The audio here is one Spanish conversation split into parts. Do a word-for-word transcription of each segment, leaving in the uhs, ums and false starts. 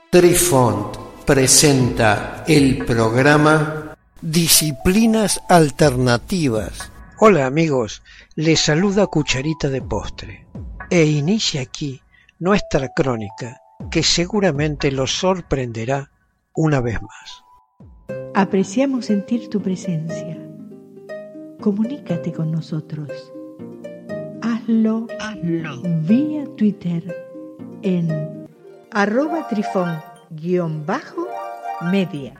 Trifont presenta el programa Disciplinas Alternativas. Hola amigos, les saluda Cucharita de Postre e inicia aquí nuestra crónica que seguramente los sorprenderá una vez más. Apreciamos sentir tu presencia. Comunícate con nosotros. Hazlo, Hazlo. vía Twitter en arroba trifón guión bajo media.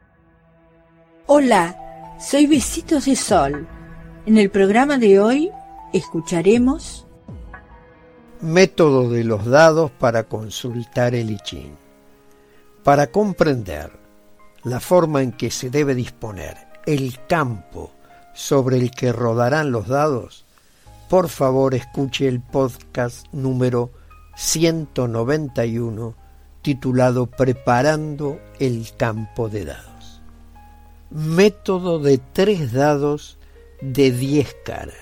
Hola, soy Besitos de Sol. En el programa de hoy escucharemos Método de los dados para consultar el I Ching. Para comprender la forma en que se debe disponer el campo sobre el que rodarán los dados, por favor escuche el podcast número ciento noventa y uno titulado Preparando el campo de dados. Método de tres dados de diez caras.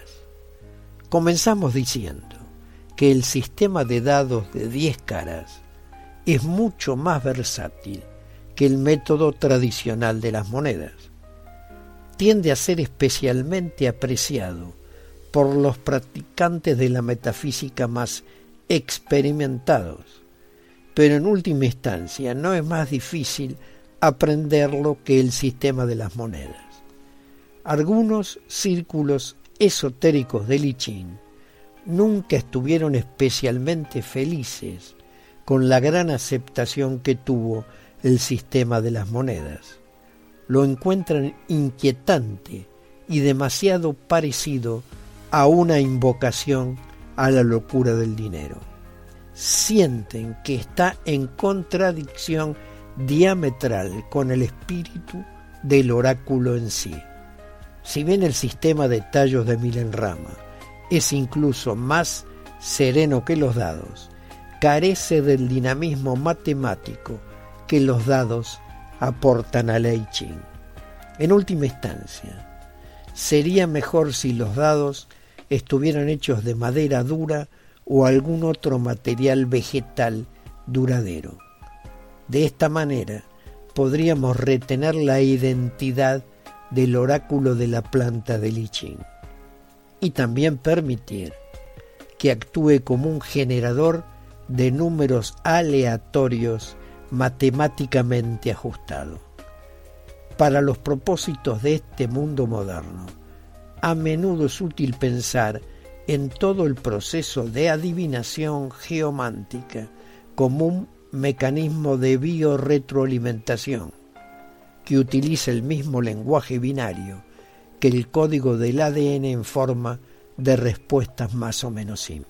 Comenzamos diciendo que el sistema de dados de diez caras es mucho más versátil que el método tradicional de las monedas. Tiende a ser especialmente apreciado por los practicantes de la metafísica más experimentados, pero en última instancia no es más difícil aprenderlo que el sistema de las monedas. Algunos círculos esotéricos del I Ching nunca estuvieron especialmente felices con la gran aceptación que tuvo el sistema de las monedas. Lo encuentran inquietante y demasiado parecido a una invocación a la locura del dinero. Sienten que está en contradicción diametral con el espíritu del oráculo en sí. Si bien el sistema de tallos de Milenrama es incluso más sereno que los dados, carece del dinamismo matemático que los dados aportan a la I Ching. En última instancia, sería mejor si los dados estuvieran hechos de madera dura o algún otro material vegetal duradero. De esta manera podríamos retener la identidad del oráculo de la planta del I Ching y también permitir que actúe como un generador de números aleatorios matemáticamente ajustado. Para los propósitos de este mundo moderno, a menudo es útil pensar en todo el proceso de adivinación geomántica como un mecanismo de biorretroalimentación que utiliza el mismo lenguaje binario que el código del A D N en forma de respuestas más o menos simples.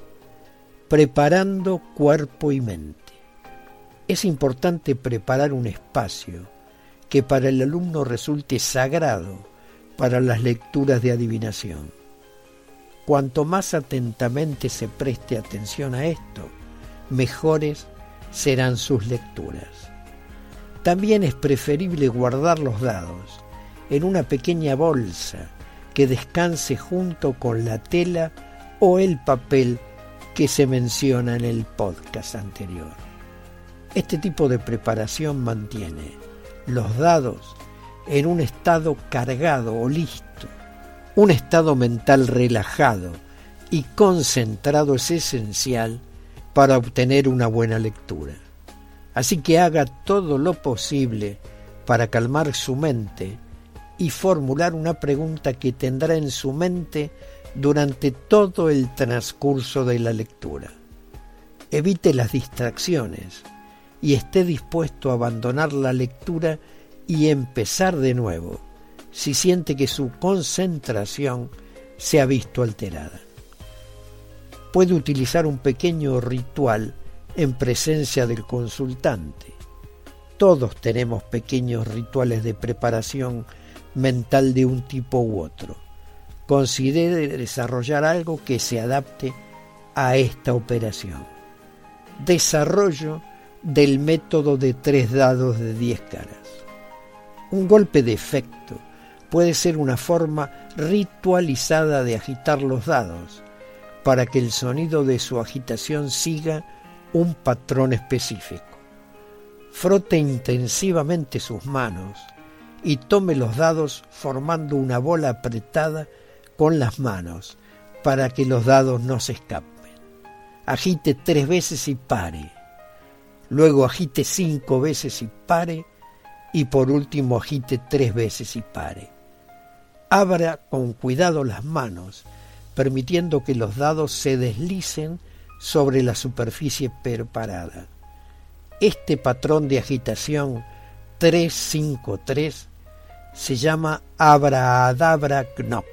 Preparando cuerpo y mente. Es importante preparar un espacio que para el alumno resulte sagrado para las lecturas de adivinación. Cuanto más atentamente se preste atención a esto, mejores serán sus lecturas. También es preferible guardar los dados en una pequeña bolsa que descanse junto con la tela o el papel que se menciona en el podcast anterior. Este tipo de preparación mantiene los dados en un estado cargado o listo. Un estado mental relajado y concentrado es esencial para obtener una buena lectura. Así que haga todo lo posible para calmar su mente y formular una pregunta que tendrá en su mente durante todo el transcurso de la lectura. Evite las distracciones y esté dispuesto a abandonar la lectura y empezar de nuevo si siente que su concentración se ha visto alterada. Puede utilizar un pequeño ritual en presencia del consultante. Todos tenemos pequeños rituales de preparación mental de un tipo u otro. Considere desarrollar algo que se adapte a esta operación. Desarrollo del método de tres dados de diez caras. Un golpe de efecto puede ser una forma ritualizada de agitar los dados para que el sonido de su agitación siga un patrón específico. frote intensivamente sus manos y tome los dados formando una bola apretada con las manos para que los dados no se escapen. Agite tres veces y pare. Luego agite cinco veces y pare. Y por último agite tres veces y pare. Abra con cuidado las manos, permitiendo que los dados se deslicen sobre la superficie preparada. Este patrón de agitación tres cinco tres se llama Abrahadabra Knock.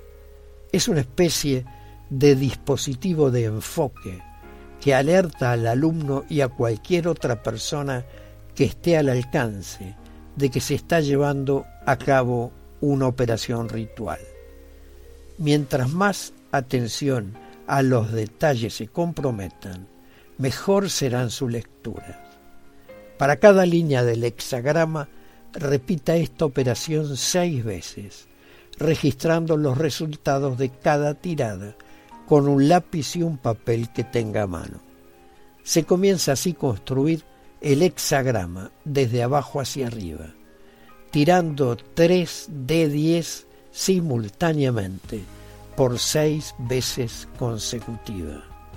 Es una especie de dispositivo de enfoque que alerta al alumno y a cualquier otra persona que esté al alcance de que se está llevando a cabo una operación ritual. Mientras más atención a los detalles se comprometan, mejor serán sus lecturas. Para cada línea del hexagrama, repita esta operación seis veces, registrando los resultados de cada tirada con un lápiz y un papel que tenga a mano. Se comienza así a construir el hexagrama desde abajo hacia arriba, tirando tres de diez simultáneamente por seis veces consecutivas.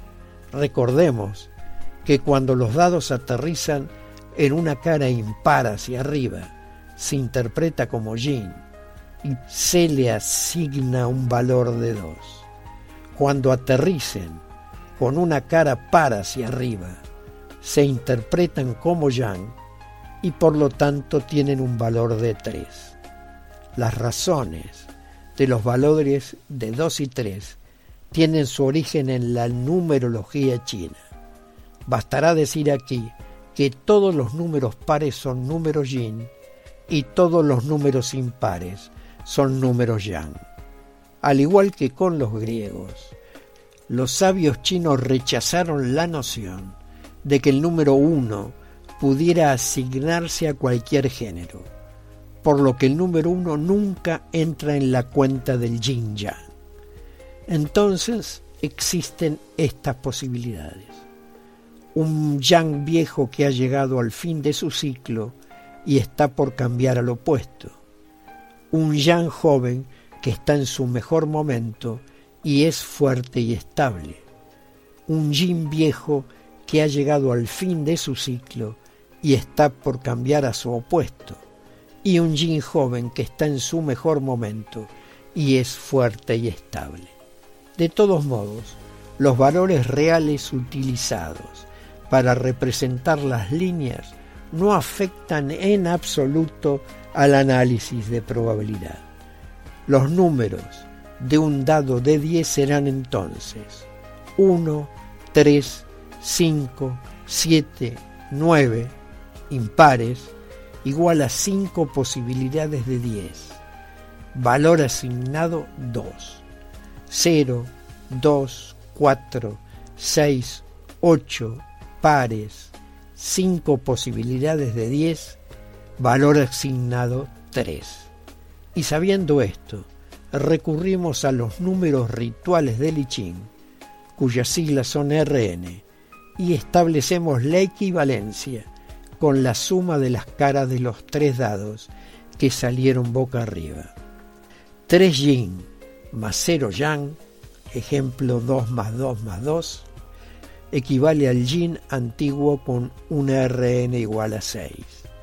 Recordemos que cuando los dados aterrizan en una cara impar hacia arriba, se interpreta como yin y se le asigna un valor de dos. Cuando aterricen con una cara par hacia arriba, se interpretan como yang y por lo tanto tienen un valor de tres. Las razones de los valores de dos y tres tienen su origen en la numerología china. Bastará decir aquí que todos los números pares son números yin y todos los números impares son números yang. Al igual que con los griegos, los sabios chinos rechazaron la noción de que el número uno pudiera asignarse a cualquier género, por lo que el número uno nunca entra en la cuenta del yin-yang. Entonces existen estas posibilidades. Un yang viejo que ha llegado al fin de su ciclo y está por cambiar al opuesto. Un yang joven que está en su mejor momento y es fuerte y estable. Un yin viejo que ha llegado al fin de su ciclo y está por cambiar a su opuesto, y un yin joven que está en su mejor momento y es fuerte y estable. De todos modos, los valores reales utilizados para representar las líneas no afectan en absoluto al análisis de probabilidad. Los números de un dado de diez serán entonces uno, tres, cinco, siete, nueve, impares, igual a cinco posibilidades de diez. Valor asignado dos. cero, dos, cuatro, seis, ocho, pares, cinco posibilidades de diez, valor asignado tres. Y sabiendo esto, recurrimos a los números rituales del I Ching, cuyas siglas son R N, y establecemos la equivalencia con la suma de las caras de los tres dados que salieron boca arriba. tres yin más cero yang, ejemplo dos más dos más dos, equivale al yin antiguo con un R N igual a seis.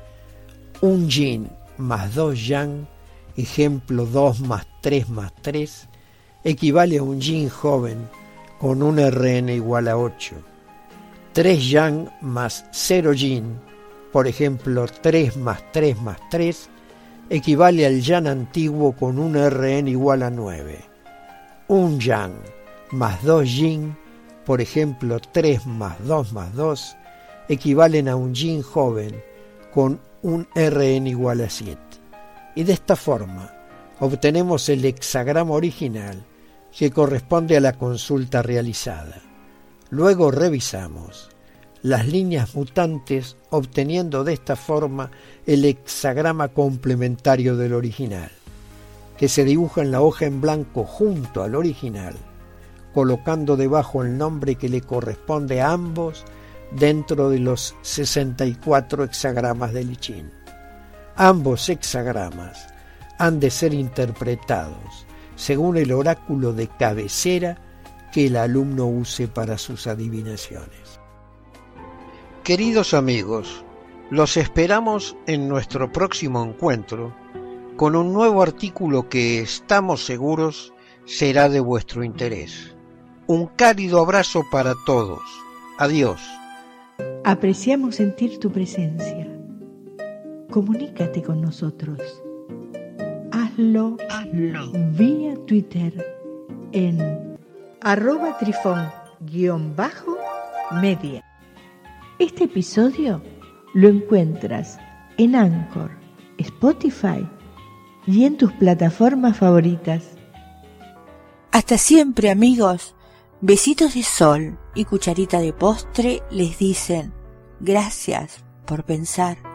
Un yin más dos yang, ejemplo dos más tres más tres, equivale a un yin joven con un R N igual a ocho. tres yang más cero yin, por ejemplo tres más tres más tres, equivale al yang antiguo con un R N igual a nueve. Un yang más dos yin, por ejemplo tres más dos más dos, equivalen a un yin joven con un R N igual a siete. Y de esta forma obtenemos el hexagrama original que corresponde a la consulta realizada. Luego revisamos las líneas mutantes, obteniendo de esta forma el hexagrama complementario del original, que se dibuja en la hoja en blanco junto al original, colocando debajo el nombre que le corresponde a ambos dentro de los sesenta y cuatro hexagramas del I Ching. Ambos hexagramas han de ser interpretados según el oráculo de cabecera que el alumno use para sus adivinaciones. Queridos amigos, los esperamos en nuestro próximo encuentro con un nuevo artículo que estamos seguros será de vuestro interés. Un cálido abrazo para todos. Adiós. Apreciamos sentir tu presencia. Comunícate con nosotros. Hazlo, Hazlo. vía Twitter en arroba trifón guión bajo media. Este episodio lo encuentras en Anchor, Spotify y en tus plataformas favoritas. Hasta siempre, amigos. Besitos de sol y cucharita de postre les dicen gracias por pensar.